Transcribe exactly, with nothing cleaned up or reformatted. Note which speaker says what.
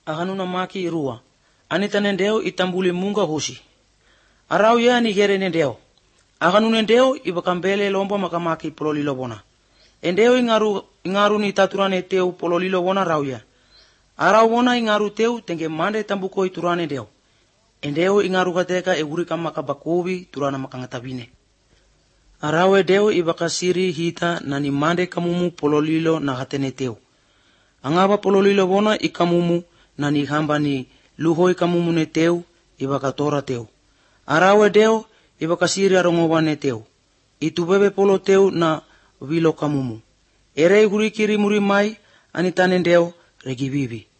Speaker 1: aganuna maki irua. Anita nendeo itambuli munga hoshi. Arau ya ni gere nendeo. Aganu nendeo ibakambele lomba makamaki pololilo bona. Endeo ingaru ingaru ni taturane teu pololilo bona rauya. Arau bona ingaru teu tenge mande tambuko iturane deo. Endeo ingaru kateka egurika makabakobi turana makangatabine. Arau edeo ibakasiri hita na ni mande kamumu pololilo na hatene teu. Angaba pololilo bona ikamumu na ni hamba ni luhoi kamumu ne teu ibakatora teu. Arau edeo ibakasiri arongowane teu. Itubebe polo teu na vilo kamumu. Ere igurikiri muri mai anitanendeo regibibi.